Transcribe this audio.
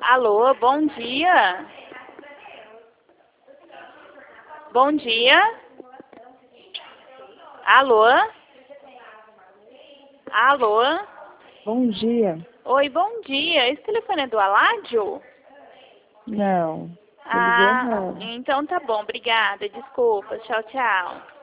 Alô, bom dia. Bom dia. Alô? Alô? Bom dia. Oi, bom dia. Esse telefone é do Aládio? Não, eu liguei Ah, errado. então tá bom, obrigada. Desculpa. Tchau, tchau.